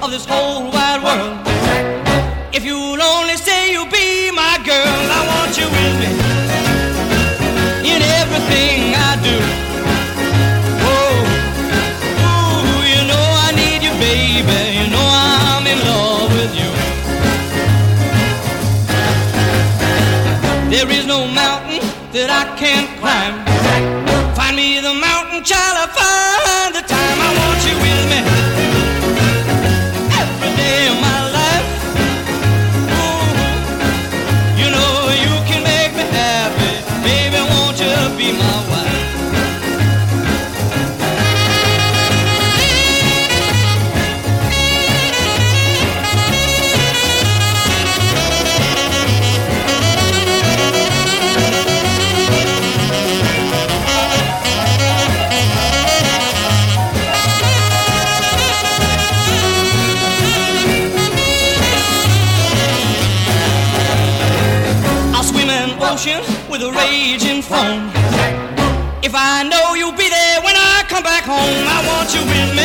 this whole wide world. If you'll only say you'll be my girl, I want you with me in everything I do. Oh, ooh, you know I need you, baby. You know I'm in love with you. There is no mountain that I can't climb. Find me the mountain, child, I'll find the time. I want you with me every day of my life. Ooh, you know you can make me happy. Baby, won't you be my wife? With a raging foam. If I know you'll be there when I come back home, I want you with me